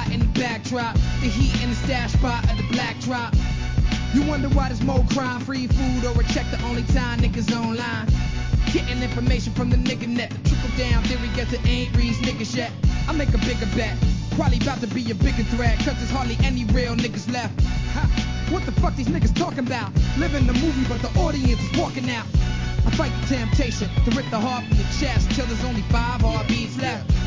spot in the backdrop. The heat in the stash spot of the black drop. You wonder why there's more crime, free food, or a check the only time niggas online. Getting information from the nigga net. The trickle down theory gets it ain't reached niggas yet. I make a bigger bet. Probably about to be a bigger threat, cause there's hardly any real niggas left. Ha, what the fuck these niggas talking about? Living the movie but the audience is walking out. I fight the temptation to rip the heart from your chest till there's only 5 heartbeats left.